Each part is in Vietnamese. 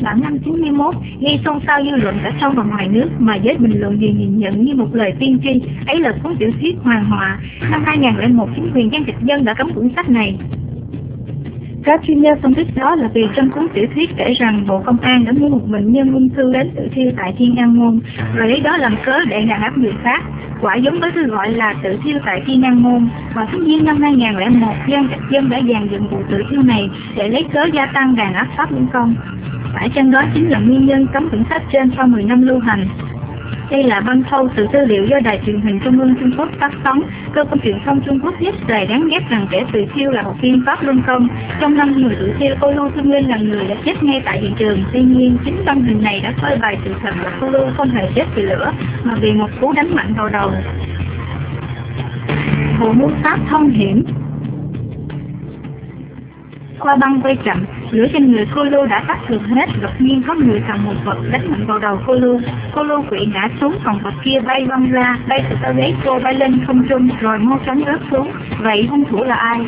bản năm 91 gây xôn xao dư luận cả trong và ngoài nước, mà giới bình luận đều nhìn nhận như một lời tiên tri. Ấy là cuốn tiểu thuyết Hoàng Họa. Năm 2001, chính quyền Giang Trạch Dân đã cấm cuốn sách này. Các chuyên gia phân tích đó là vì trong cuốn tiểu thuyết kể rằng Bộ Công an đã mua một bệnh nhân ung thư đến tự thiêu tại Thiên An Môn, và lấy đó làm cớ để đàn áp người khác. Quả giống với thư gọi là tự thiêu tại Thiên An Môn. Vào tháng Giêng năm 2001, Giang Trạch Dân đã dàn dựng vụ tự thiêu này để lấy cớ gia tăng đàn áp Pháp Luân Công. Phải chăng đó chính là nguyên nhân cấm quyển sách trên sau 10 năm lưu hành? Đây là băng thâu từ tư liệu do Đài truyền hình Trung ương Trung Quốc phát sóng. Cơ quan truyền thông Trung Quốc viết lời đáng ghét rằng kẻ tự thiêu là học viên Pháp Luân Công. Trong 5 người tự thiêu, Cô Lưu Thương Linh là người đã chết ngay tại hiện trường. Tuy nhiên, chính băng hình này đã phơi bày sự thật là Cô Lưu không hề chết vì lửa, mà vì một cú đánh mạnh vào đầu. Vụ mưu sát thông hiểm. Qua băng quay chậm, lửa trên người Cô Lưu đã tắt được hết. Đột nhiên có người cầm một vật đánh mạnh vào đầu Cô Lưu. Cô Lưu quỵ ngã xuống, còn vật kia bay văng ra, bay từ tàu ghế cô bay lên không trung rồi mau chóng rớt xuống. Vậy hung thủ là ai?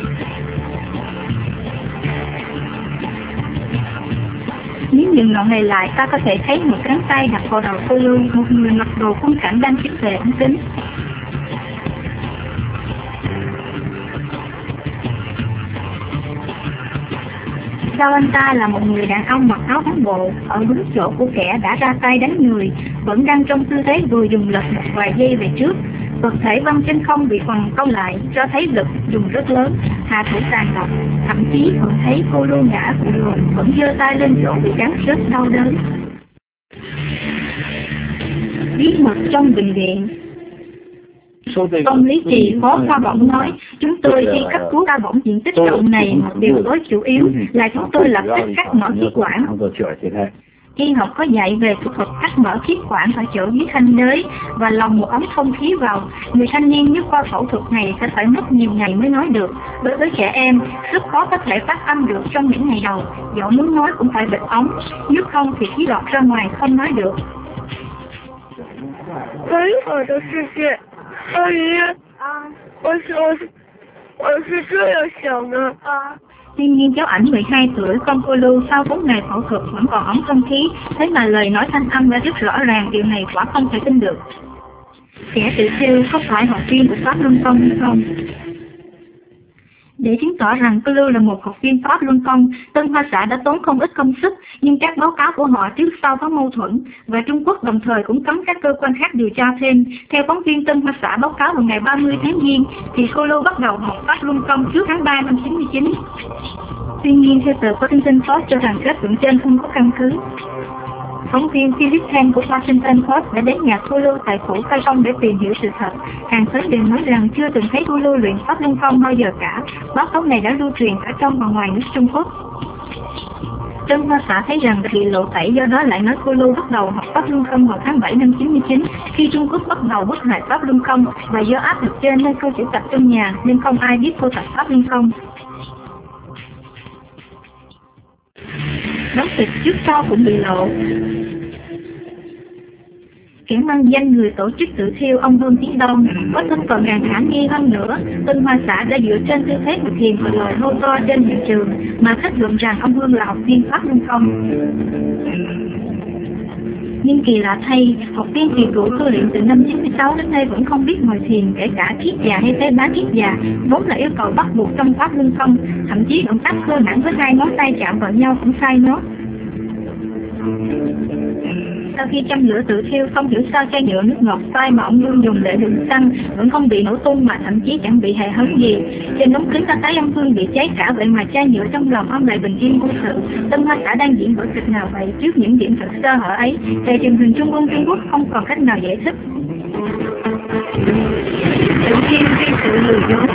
Nếu dừng đoạn này lại, ta có thể thấy một cánh tay đặt vào đầu Cô Lưu, một người mặc đồ khung cảnh đang chích về ống kính. Sao anh ta là một người đàn ông mặc áo bóng bộ, ở đúng chỗ của kẻ đã ra tay đánh người, vẫn đang trong tư thế vừa dùng lực một vài giây về trước. Vật thể văng trên không bị quằn cong lại, cho thấy lực dùng rất lớn, hạ thủ tàn độc. Thậm chí còn thấy Cô Lưu ngã phụ rồi, vẫn giơ tay lên chỗ bị cắn rất đau đớn. Bí mật trong bệnh viện. Ông Lý Trì, phó khoa bỏng nói, chúng tôi khi cấp cứu ca bỏng diện tích rộng này, một điều tối chủ yếu là chúng tôi lập tức cắt mở khí quản. Y học có dạy về kỹ thuật cắt mở khí quản ở chỗ dưới thanh đới và lòng một ống thông khí vào. Người thanh niên nếu qua phẫu thuật này sẽ phải mất nhiều ngày mới nói được. Đối với trẻ em, rất khó có thể phát âm được trong những ngày đầu. Dẫu muốn nói cũng phải bịt ống, nếu không thì khí lọt ra ngoài không nói được. 美好的世界，阿姨，我是这样想的。 Tuy nhiên cháu ảnh 12 tuổi con Cô Lưu sau 4 ngày phẫu thuật vẫn còn ống thông khí, thế mà lời nói thanh âm đã rất rõ ràng, điều này quả không thể tin được. Kẻ tự thiêu có phải học viên của Pháp Luân Công hay không? Để chứng tỏ rằng Cô Lưu là một học viên Pháp Luân Công, Tân Hoa Xã đã tốn không ít công sức, nhưng các báo cáo của họ trước sau có mâu thuẫn, và Trung Quốc đồng thời cũng cấm các cơ quan khác điều tra thêm. Theo phóng viên Tân Hoa Xã báo cáo vào ngày 30 tháng Giêng, thì Cô Lưu bắt đầu học Pháp Luân Công trước tháng 3 năm 99. Tuy nhiên, theo tờ có tin Post cho rằng kết luận trên không có căn cứ. Phóng viên Philip Thanh của Washington Post đã đến nhà Cô Lưu tại phủ Khai Phong để tìm hiểu sự thật. Hàng xóm đều nói rằng chưa từng thấy Cô Lưu luyện Pháp Luân Công bao giờ cả. Báo cáo này đã lưu truyền cả trong và ngoài nước Trung Quốc. Tân Hoa Xã thấy rằng bị lộ tẩy, do đó lại nói Cô Lưu bắt đầu học Pháp Luân Công vào tháng 7 năm 99, khi Trung Quốc bắt đầu bức hại Pháp Luân Công, và do áp lực trên nên cô chỉ tập trong nhà nên không ai biết cô tập Pháp Luân Công. Đóng kịch trước sau cũng bị lộ. Kẻ mang danh người tổ chức tự thiêu ông Vương Tiến Đông có thân phận càng khả nghi hơn nữa. Tân Hoa Xã đã dựa trên tư thế thực hiện và lời hô to trên hiện trường mà kết luận rằng ông Vương là học viên Pháp Luân Công. Nhưng kỳ lạ thay, học viên thiền cũ tu luyện từ năm 96 đến nay vẫn không biết ngồi thiền, kể cả kiết già hay tế bá kiết già, vốn là yêu cầu bắt buộc trong Pháp Luân Công. Thậm chí động tác cơ bản với 2 ngón tay chạm vào nhau cũng sai nốt. Sau khi châm lửa tự thiêu, không hiểu sao chai nhựa nước ngọt phai mà ông Vương dùng để đựng xăng vẫn không bị nổ tung, mà thậm chí chẳng bị hề hấn gì. Trên ống kính ta thấy ông Vương bị cháy cả, vậy mà chai nhựa trong lòng ông lại bình yên vô sự. Tân Hoa Xã đang diễn vở kịch nào vậy? Trước những điểm thật sơ hở ấy, đài truyền hình Trung ương Trung Quốc không còn cách nào giải thích. Tự thiêu hay sự lừa dối?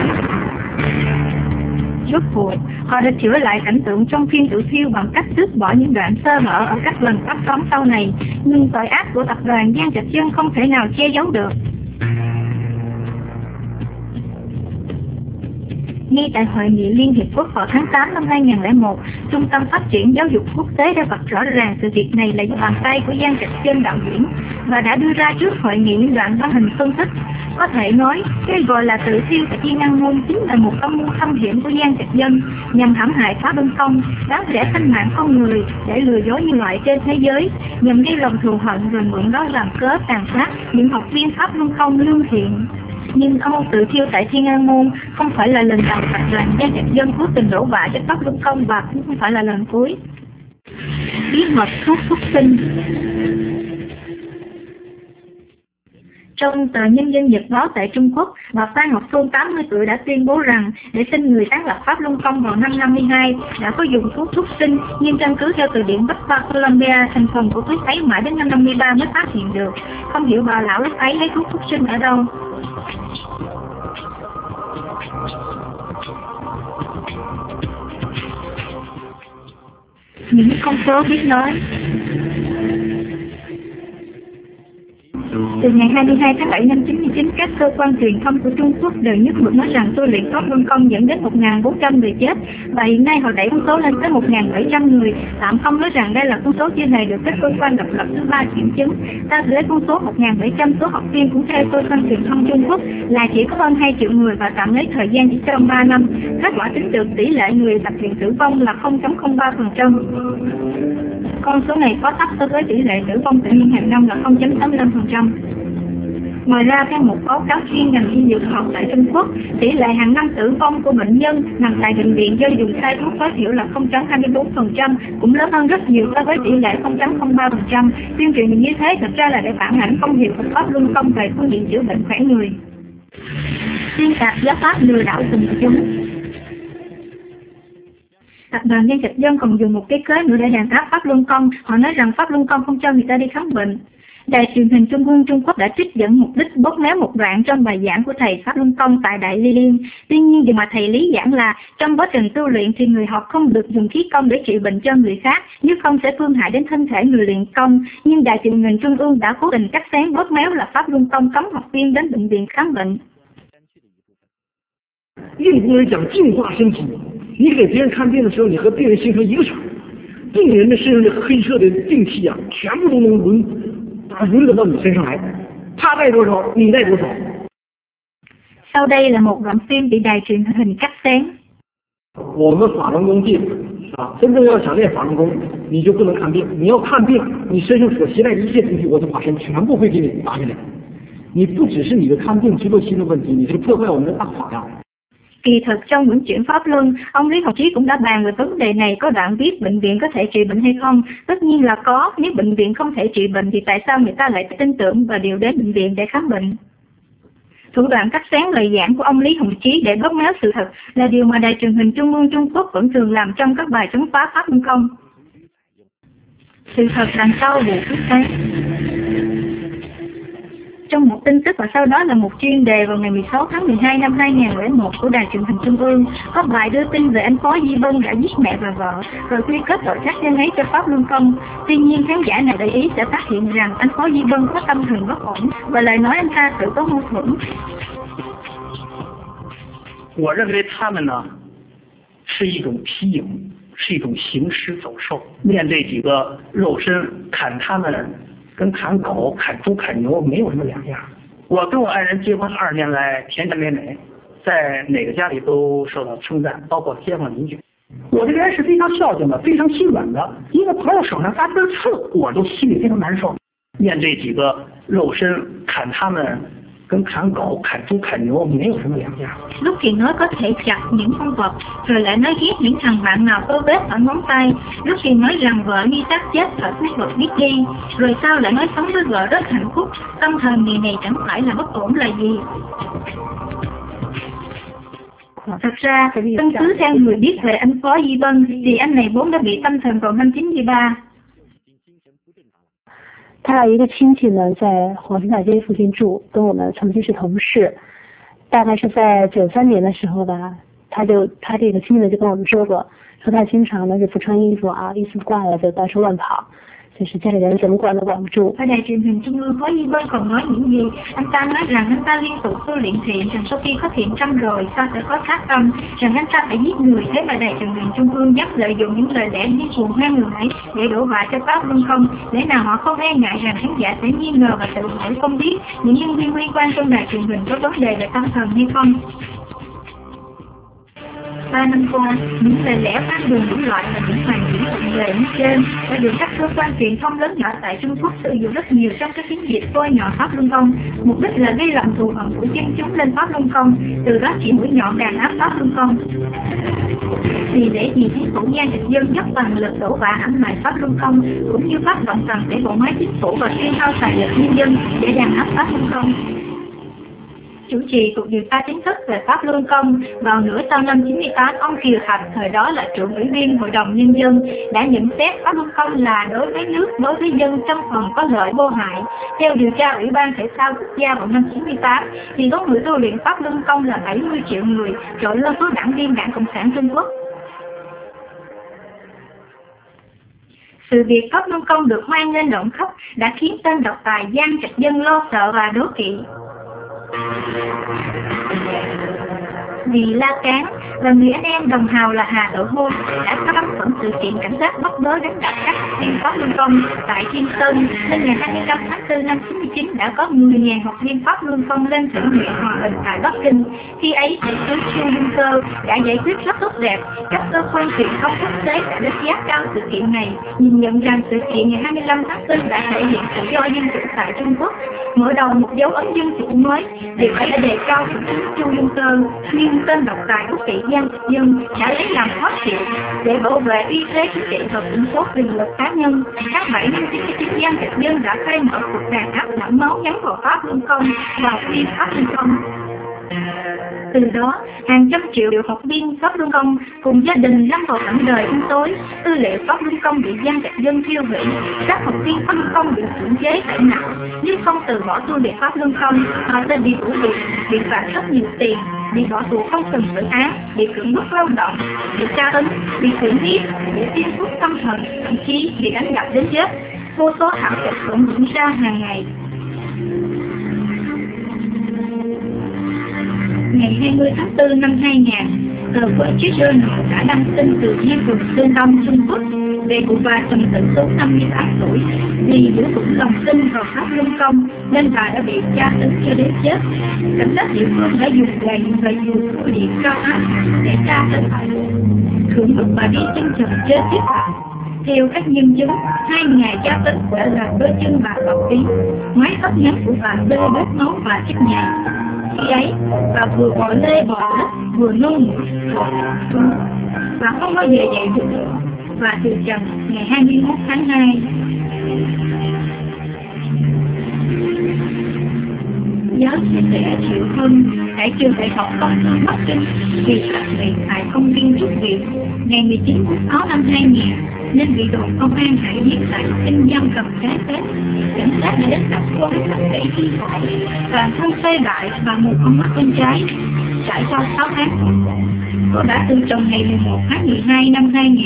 Rốt cuộc, họ đã chữa lại cảnh tượng trong phim tự thiêu bằng cách tước bỏ những đoạn sơ hở ở các lần phát sóng sau này, nhưng tội ác của tập đoàn Giang Trạch Dân không thể nào che giấu được. Ngay tại Hội nghị Liên Hiệp Quốc vào tháng 8 năm 2001, Trung tâm Phát triển Giáo dục Quốc tế đã vạch rõ ràng sự việc này là do bàn tay của Giang Trạch Dân đạo diễn và đã đưa ra trước hội nghị những đoạn băng hình phân tích. Có thể nói, cái gọi là tự thiêu tại Thiên An Môn chính là một âm mưu thâm hiểm của Giang Trạch Dân nhằm hãm hại Pháp Luân Công, đáng rẽ sinh mạng con người để lừa dối nhân loại trên thế giới, nhằm gây lòng thù hận rồi mượn đó làm cớ tàn sát những học viên Pháp Luân Công lương thiện. Nhưng âm mưu tự thiêu tại Thiên An Môn không phải là lần đầu vạch rằng Giang Trạch Dân cố tình đổ vạ cho Pháp Luân Công và cũng không phải là lần cuối. Bí mật thuốc xuất sinh. Trong tờ Nhân dân Nhật báo tại Trung Quốc, bà Phan Ngọc Phương 80 tuổi đã tuyên bố rằng để tin người sáng lập Pháp Luân Công vào năm 52 đã có dùng thuốc xuất sinh, nhưng căn cứ theo từ điển Bách khoa Columbia, thành phần của thuốc ấy mãi đến năm 53 mới phát hiện được. Không hiểu bà lão lúc ấy lấy thuốc xuất sinh ở đâu. Những con số biết nói. Từ ngày 22 tháng 7 năm 99, các cơ quan truyền thông của Trung Quốc đều nhất mực nói rằng tu luyện Pháp Luân Công dẫn đến 1.400 người chết, và hiện nay họ đẩy con số lên tới 1.700 người. Tạm không nói rằng đây là con số chưa hề được các cơ quan độc lập thứ ba kiểm chứng. Ta lấy con số 1.700 số học viên cũng theo cơ quan truyền thông Trung Quốc là chỉ có hơn 2 triệu người và tạm lấy thời gian chỉ trong 3 năm. Kết quả tính được tỷ lệ người tập luyện tử vong là 0.03%. Con số này có thấp so với tỷ lệ tử vong tự nhiên hàng năm là 0.85%. Ngoài ra, theo một báo cáo chuyên ngành y dược học tại Trung Quốc, tỷ lệ hàng năm tử vong của bệnh nhân nằm tại bệnh viện do dùng sai thuốc tối thiểu là 0.24%, cũng lớn hơn rất nhiều so với tỷ lệ 0.03%. Tuyên truyền như thế thật ra là để phản ảnh không hiểu của Pháp Luân Công về phương diện chữa bệnh khỏe người. Xuyên tạc giáo pháp lừa đảo quần chúng. Tập đoàn Giang Trạch Dân còn dùng một cái cớ nữa để đàn áp Pháp Luân Công. Họ nói rằng Pháp Luân Công không cho người ta đi khám bệnh. Đài truyền hình Trung ương Trung Quốc đã trích dẫn mục đích bóp méo một đoạn trong bài giảng của thầy Pháp Luân Công tại Đại Ly Liên. Tuy nhiên điều mà thầy lý giảng là trong quá trình tu luyện thì người học không được dùng khí công để trị bệnh cho người khác, nếu không sẽ phương hại đến thân thể người luyện công. Nhưng Đài truyền hình Trung ương đã cố tình cắt xén bóp méo là Pháp Luân Công cấm học viên đến bệnh viện khám bệnh. 印度人讲净化身体，你给别人看病的时候，你和病人形成一个场，病人的身上的黑色的病气啊，全部都能轮得到你身上来，他带多少，你带多少。 Sau đây là một đoạn phim bị đài truyền hình cắt xén. 我们法轮功弟子啊，真正要想练法轮功，你就不能看病。你要看病，你身上所携带的一切东西，我的法身全部会给你打下来。你不只是你的看病直落心的问题，你是破坏我们的大法呀。 Kỳ thực trong những chuyện Pháp Luân, ông Lý Hồng Chí cũng đã bàn về vấn đề này, có đoạn viết bệnh viện có thể trị bệnh hay không. Tất nhiên là có, nếu bệnh viện không thể trị bệnh thì tại sao người ta lại tin tưởng và điều đến bệnh viện để khám bệnh. Thủ đoạn cắt xén lời giảng của ông Lý Hồng Chí để bóp méo sự thật là điều mà đài truyền hình Trung ương Trung Quốc vẫn thường làm trong các bài chống phá Pháp Luân Công. Sự thật đằng sau vụ cướp ấy. Trong một tin tức và sau đó là một chuyên đề vào ngày 16 tháng 12 năm 2001 của đài truyền hình Trung ương, có bài đưa tin về anh Phó Di Bân đã giết mẹ và vợ, rồi quy kết tội sát nhân ấy cho Pháp Luân Công. Tuy nhiên khán giả nào để ý sẽ phát hiện rằng anh Phó Di Bân có tâm thần bất ổn và lời nói anh ta tự có mâu thuẫn. 我认为他们呢是一种皮影，是一种行尸走兽。面对几个肉身砍他们。 跟砍狗、砍猪、砍牛没有什么两样。我跟我爱人结婚2年来，甜甜美美，在哪个家里都受到称赞，包括街坊邻居。我这个人是非常孝敬的，非常心软的。一个朋友手上扎根刺，我都心里非常难受。面对几个肉身砍他们，跟砍狗、砍猪、砍牛没有什么两样。 Lúc thì nói có thể chặt những con vật, rồi lại nói ghét những thằng bạn nào có vết ở ngón tay. Lúc thì nói rằng vợ đi xác chết ở mấy vật biết đi, rồi sau lại nói sống với vợ rất hạnh phúc. Tâm thần người này chẳng phải là bất ổn là gì. Thật ra, căn cứ theo người biết về anh Phó Di Bân, thì anh này vốn đã bị tâm thần vào năm 93. 他有一个亲戚呢，在黄金大街附近住，跟我们曾经是同事。大概是在93年的时候吧，他这个亲戚呢就跟我们说过，说他经常呢就不穿衣服啊，衣服挂了就到处乱跑。 就是家里人怎么管都管不住。 Ở đài truyền hình Trung ương Phó Duy Vân còn nói những gì? Anh ta nói rằng anh ta liên tục tu luyện thiện, rằng sau khi có thiện tâm rồi sao sẽ có sát tâm, rằng anh ta phải giết người. Thế mà đài truyền hình Trung ương dám lợi dụng những lời lẽ điên cuồng hoang đường để đổ vạ cho Pháp Luân Công. Lẽ nào họ không e ngại rằng khán giả sẽ nghi ngờ và tự hỏi không biết những nhân viên liên quan trong đài truyền hình có vấn đề về tâm thần hay không? 3 năm qua, những lời lẽ hoang đường đủ loại và những hoàn cảnh thuận lợi như trên đã được các cơ quan truyền thông lớn nhỏ tại Trung Quốc sử dụng rất nhiều trong các chiến dịch bôi nhọ Pháp Luân Công. Mục đích là gây lòng thù hận của dân chúng lên Pháp Luân Công, từ đó chỉ mũi nhọn đàn áp Pháp Luân Công. Vì lẽ gì chính phủ Giang Trạch Dân dốc toàn lực đổ vạ hãm hại Pháp Luân Công, cũng như phát động toàn thể bộ máy chính phủ và tiêu hao tài lực nhân dân để đàn áp Pháp Luân Công. Chủ trì cuộc điều tra chính thức về Pháp Luân Công vào nửa sau năm 98, ông Kiều Thạch, thời đó là trưởng ủy viên Hội đồng Nhân dân, đã nhận xét Pháp Luân Công là đối với nước, đối với dân trong phần có lợi vô hại. Theo điều tra Ủy ban Thể thao Quốc gia vào năm 98, thì số người tu luyện Pháp Luân Công là 70 triệu người, trội hơn số đảng viên Đảng Cộng sản Trung Quốc. Sự việc Pháp Luân Công được hoan nghênh rộng khắp đã khiến tên độc tài Giang Trạch Dân lo sợ và đố kỵ. Vì La Cán và người anh em đồng hào là Hà Đội Hôn đã cắm phẫn sự kiện cảnh sát bắt bớ đánh đập các học viên Pháp Luân Công tại Thiên Tân, nên ngày 25 tháng 4 năm 99 đã có 10.000 học viên Pháp Luân Công lên thử nguyện hòa bình tại Bắc Kinh. Khi ấy, Thủ tướng Chu Jun Cơ đã giải quyết rất tốt đẹp. Các cơ quan truyền thông quốc tế đã đánh giá cao sự kiện này, nhìn nhận rằng sự kiện ngày 25 tháng 4 đã thể hiện tự do dân chủ tại Trung Quốc, mở đầu một dấu ấn dân chủ mới. Điều ấy đã đề cao Thủ tướng Chu Jun Cơ, nhưng tên độc tài đố kỵ Giang Trạch Dân đã lấy làm khó chịu để bảo vệ uy thế chính trị và củng cố quyền lực cá nhân. Tháng 7 năm 99, Giang Trạch Dân đã khai mở cuộc đàn áp đẫm máu nhắm vào Pháp Luân Công và học viên Pháp Luân Công. Từ đó, hàng trăm triệu học viên Pháp Luân Công cùng gia đình lâm vào cảnh đời u tối. Tư liệu Pháp Luân Công bị Giang Trạch Dân tiêu hủy, các học viên Pháp Luân Công bị cưỡng chế tẩy não, nhưng không từ bỏ tu luyện Pháp Luân Công, họ sẽ bị đuổi việc, bị phạt rất nhiều tiền, bị bỏ tù không cần xử án, bị cưỡng bức lao động, bị tra tấn, bị cưỡng hiếp, bị tiêm thuốc tâm thần, thậm chí bị đánh đập đến chết. Vô số thảm kịch cũng diễn ra hàng ngày. Ngày 20 tháng 4 năm 2000, tờ Wall Street Journal đã đăng tin từ Diêm Phường Sơn Đông, Trung Quốc về cụ bà Trần Tử Số 58 tuổi vì giữ vững lòng tin vào Pháp Luân Công nên bà đã bị tra tấn cho đến chết. Cảnh sát địa phương đã dùng gậy và dùng cua điện cao áp để tra tấn bà, cưỡng bức bà đi chân trần chết tiếp bà. Theo các nhân chứng, 2 ngày tra tấn đã làm đôi chân bà bọc tím, mái tóc ngắn của bà bê bết máu và chết nhầy. Khi ấy, bà vừa bò lê bò lết, vừa nôn mũi, bà không bao giờ dậy được nữa. Và từ trần ngày 21 tháng 2, giáo sư trẻ Triệu Hân tại trường đại học Công nghệ Bắc Kinh bị phát hiện tại công viên Trúc Viện ngày 19 tháng 6 năm 2000 nên bị đồn công an Hải Giết tại Kinh giam cầm trái phép. Cảnh sát đã đến tập quân để thi hỏi và thân phê bại và một con mắt bên trái. Trải qua 6 tháng, cô đã từ trần ngày 11 tháng 12 năm 2000.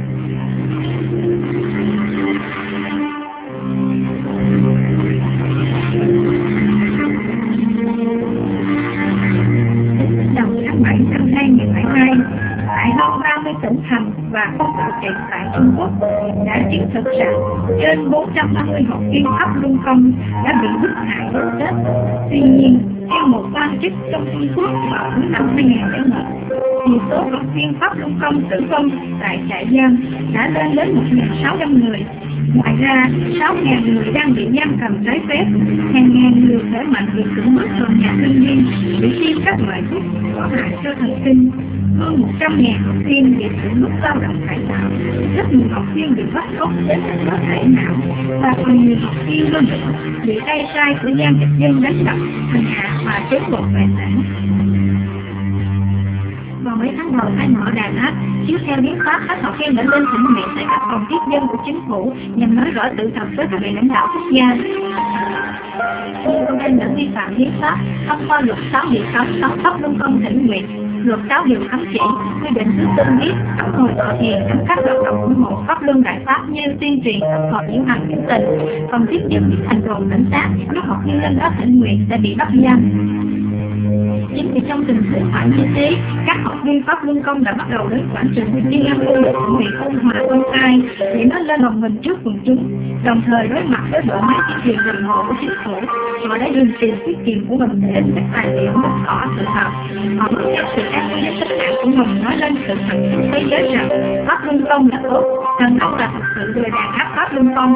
Đầu tháng 7 năm 2002, tại hơn 30 tỉnh thành và không thực hiện tại Trung Quốc đã chứng thực rằng trên 450 học viên Pháp Luân Công đã bị bức hại đến chết. Tuy nhiên, theo một quan chức trong Trung Quốc vào cuối năm 2001, thì số học viên Pháp Luân Công tử vong tại trại giam đã lên đến 1.600 người. Ngoài ra, 6.000 người đang bị giam cầm trái phép, hàng ngàn người khỏe mạnh bị cưỡng bức vào nhà sinh viên, bị tiêm các loại thuốc có hại cho thần kinh. Hơn 100.000 học viên bị cưỡng bức lao động cải tạo, rất nhiều học viên bị bắt cóc đến có thể não, và còn nhiều học viên hơn nữa bị tay sai của Giang Trạch Dân đánh đập, hành hạ và chiếm đoạt tài sản. Vào mấy tháng đầu khai mở đàn áp, chiếu theo hiến pháp, các học viên đã lên thỉnh nguyện tại các phòng tiếp dân của chính phủ nhằm nói rõ tự thật với các vị lãnh đạo quốc gia. Công an đã vi phạm hiến pháp thông qua luật 6 bị cấm Pháp Luân Công thỉnh nguyện. Luật 6 điều cấm chỉ quy định thứ tương biết phản hồi tọa thiền trong các hoạt động ủng hộ pháp luân đại pháp như tuyên truyền tập hợp diễu hành biểu tình, không tiếp nhận hành động cảnh sát lúc học viên lên đó thỉnh nguyện sẽ bị bắt giam. Chính vì trong tình huống phải như thế, các học viên pháp luân công đã bắt đầu đến quảng trường Thiên An Môn để chuẩn bị ôn hòa công khai để nói lên lòng mình trước quần chúng. Đồng thời đối mặt với bộ máy tuyên truyền rầm rộ của chính phủ, họ đã dùng tiền tiết kiệm của mình để in các tài liệu bóc tỏ sự thật. Họ bất chấp sự ác ý tính mạng của mình nói lên sự thật với thế giới rằng pháp luân công là tốt, rằng ông là thực sự người đàn áp pháp luân công.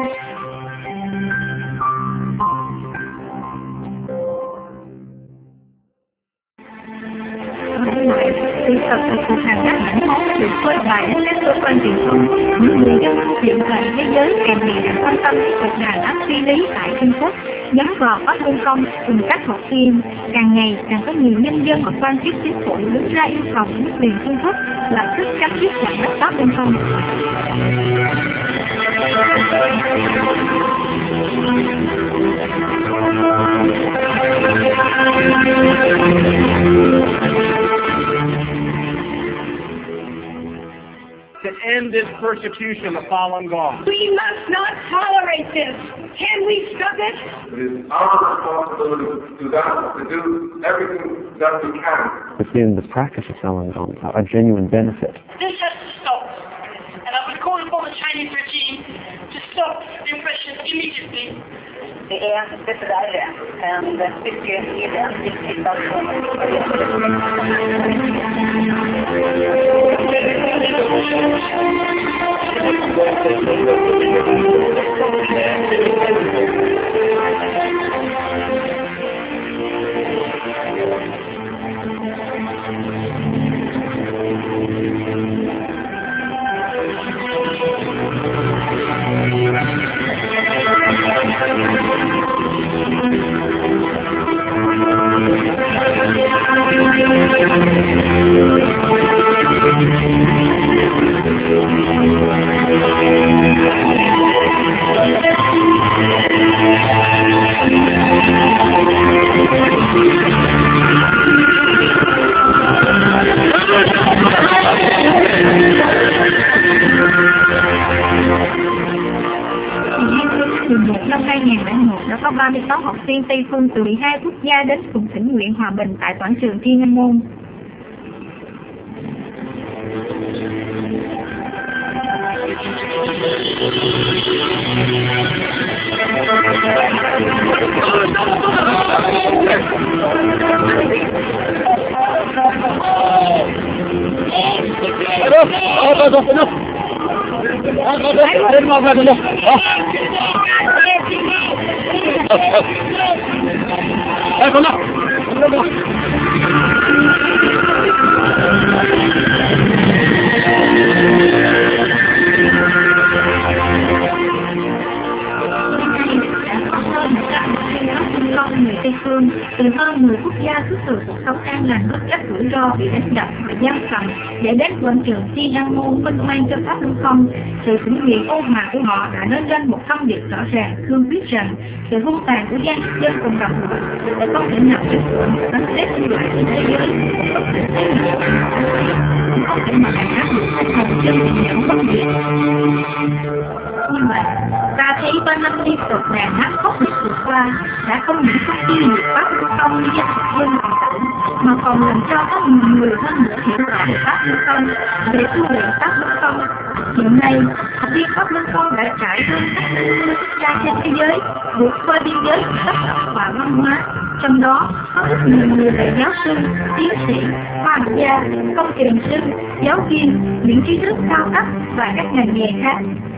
Sự thật của cuộc hành đáp lãnh máu được phơi bày đến các cơ quan truyền thông. Những người dân hiện tại thế giới càng ngày càng quan tâm đến cuộc đàn áp phi lý tại Trung Quốc, nhắm vào pháp luân công cùng các học viên. Càng ngày càng có nhiều nhân dân và quan chức chính phủ đứng ra yêu cầu chính quyền Trung Quốc lập tức chấm dứt hoạt động pháp luân công. To end this persecution of Falun Gong. We must not tolerate this. Can we stop it? It is our responsibility to do that, to do everything that we can. Within the practice of Falun Gong, a genuine benefit. This has to stop. And I would call upon the Chinese regime to stop the oppression immediately. Det besvärligt and mycket eländig situation. Năm 2001 đã có 36 học viên Tây Phương từ 12 quốc gia đến cùng thỉnh nguyện hòa bình tại quảng trường Thiên An Môn. Người Tây Phương từ hơn 10 quốc gia xuất từ cuộc sống an lành bất chấp rủi ro bị đánh đập và giam cầm để đến quảng trường Thiên An Môn vinh quang cho pháp luân công. Sự thỉnh nguyện ôn hòa của họ đã nói lên một thông điệp rõ ràng, cương quyết rằng sự hung tàn của gian dân cùng đồng loại sẽ không thể nào chịu đựng đánh xếp nhân loại trên thế giới, không thể mà đàn áp được tinh thần chân nhẫn bất diệt. Như vậy, ta thấy 3 năm liên tục đàn áp khốc liệt vượt qua đã không những không tiêu diệt pháp luân công như dân thực dân còn tưởng, mà còn làm cho có nhiều người hơn nữa hiểu rõ về pháp luân công, để tu luyện pháp luân công. Hiện nay, học viên pháp luân công đã trải hơn các quốc gia trên thế giới, vượt qua biên giới sắc tộc và văn hóa. Trong đó có rất nhiều người là giáo sư, tiến sĩ, khoa học gia, công trình sư, giáo viên, những trí thức cao cấp và các ngành nghề khác.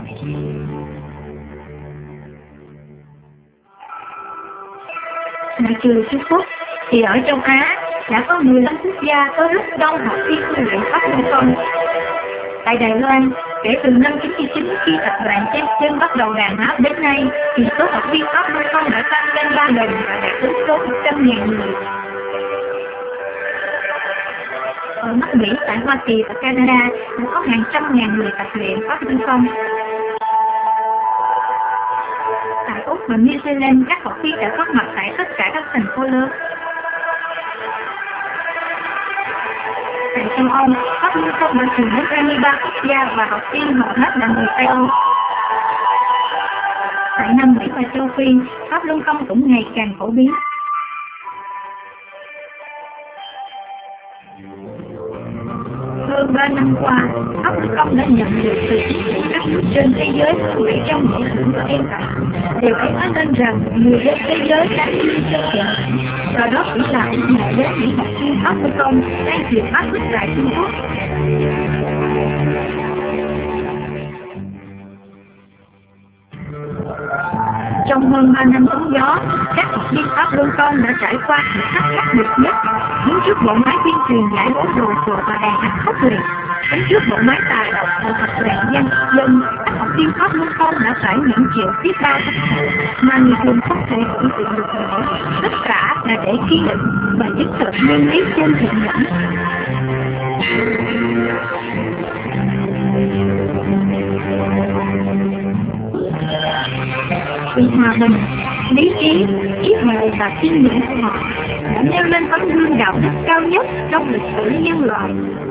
Ngoại trừ Trung Quốc, thì ở châu Á đã có 15 quốc gia có rất đông học viên tu luyện pháp luân công. Tại Đài Loan, kể từ năm 99 khi tập đoàn Chép Chân bắt đầu đàn áp đến nay, thì số học viên pháp luân công đã tăng lên 3 lần và đạt đến số 100.000 người. Ở nước Mỹ, tại Hoa Kỳ và Canada đã có hàng trăm ngàn người tập luyện pháp luân công. Tại Úc và New Zealand, các học viên đã có mặt tại tất cả các thành phố lớn. con, Pháp Luân Công đã truyền đến 23 quốc gia và học viên hầu hết là người Tây Âu. Tại Nam Mỹ và châu Phi, Pháp Luân Công cũng ngày càng phổ biến. Hơn 3 năm qua, Pháp Luân Công đã nhận được sự chỉ thị các nước trên thế giới để trong giải thưởng của em cạnh. Điều ấy nói lên rằng người dân thế giới đang đi cho kiện. Và đó cũng là một ngày đến những học viên Pháp Luân Công đang truyền pháp thức tại Trung Quốc. Trong hơn 3 năm sóng gió, các học viên Pháp Luân Công đã trải qua thử thách khắc nghiệt nhất. Đứng trước bộ máy tuyên truyền giải đố đồ sộ và đàn áp khốc liệt, đứng trước bộ máy tà độc và thật loạn dân, các học viên Pháp Luân Công đã phải nhận chịu biết bao thách thức mà người thường không thể tưởng tượng được nữa. Tất cả là để kiên định và chứng thực nguyên lý trên thiện nhẫn. Vì hòa bình, lý trí, trí huệ và kiên nhẫn của họ đã nêu lên tấm gương đạo đức cao nhất trong lịch sử nhân loại.